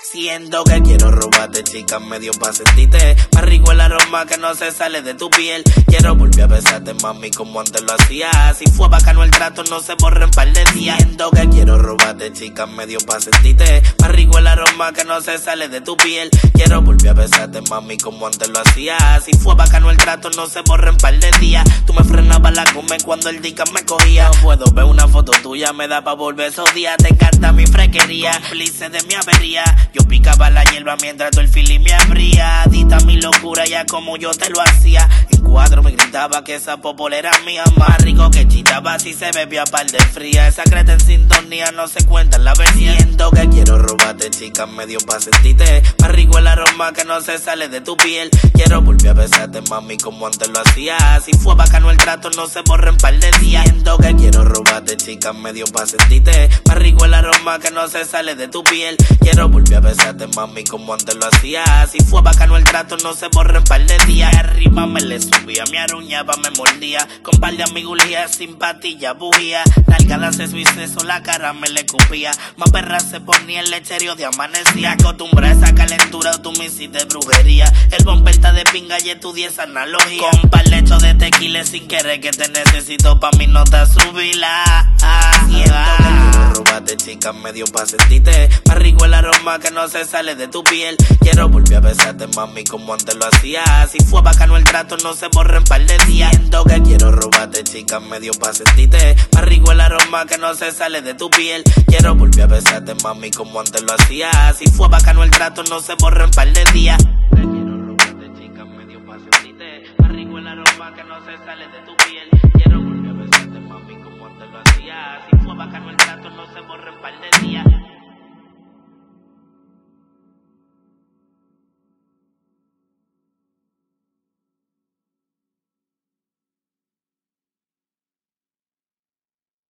Siento que quiero robarte, chica, medio pa' sentirte más rico el aroma que no se sale de tu piel. Quiero volver a besarte, mami, como antes lo hacía. Si fue bacano el trato, no se borra en par de días. Siento que quiero robarte, chica, medio pa' sentirte más rico el aroma que no se sale de tu piel. Quiero volver a besarte, mami, como antes lo hacía. Si fue bacano el trato, no se borra en par de días. Tú me frenabas la come cuando el dica me cogía. No puedo ver una foto tuya, me da pa' volver esos días. Te encanta mi frequería, cómplice de mi avería. Yo picaba la hierba mientras tú el feeling me abría. Adicta a mi locura, ya como yo te lo hacía. En cuadro me gritaba que esa popola era mía. Más rico que chitaba si se bebía par de fría. Esa creta en sintonía no se cuenta en la versión. Siento que quiero robarte, chica, medio pa' sentirte más rico el aroma que no se sale de tu piel. Quiero volver a besarte, mami, como antes lo hacía. Si fue bacano el trato, no se borra en par de días. Siento que quiero robarte, chica, medio pa' sentirte más rico el aroma que no se sale de tu piel. Quiero volver a besarte, mami, como antes lo hacía. Si fue bacano el trato, no se borra en par de días. Arriba me le subía, me aruñaba, me mordía. Con par de amigulías, sin patilla, bujía. Nalgadas es mi seso, la cara me le cupía. Más perra se ponía el lechero de amanecía. Acostumbra a esa calentura, tú me hiciste brujería. El bomber está de pinga y estudié esa analogía. Con par lecho de tequila sin querer que te necesito pa' mi nota subirla. Siento que quiero robarte, chica, medio pa' sentirte más rico el aroma que no se sale de tu piel. Quiero volver a besarte, mami, como antes lo hacía. Si fue bacano el trato, no se borra en par de días. Siento que quiero robarte, chica, medio pa' sentirte más rico el aroma que no se sale de tu piel. Quiero volver a besarte, mami, como antes lo hacía. Si fue bacano el trato, no se borra en par de días. Quiero robarte, chica, medio pa' sentirte más rico el aroma que no se sale de tu piel. Quiero volver a besarte, mami, como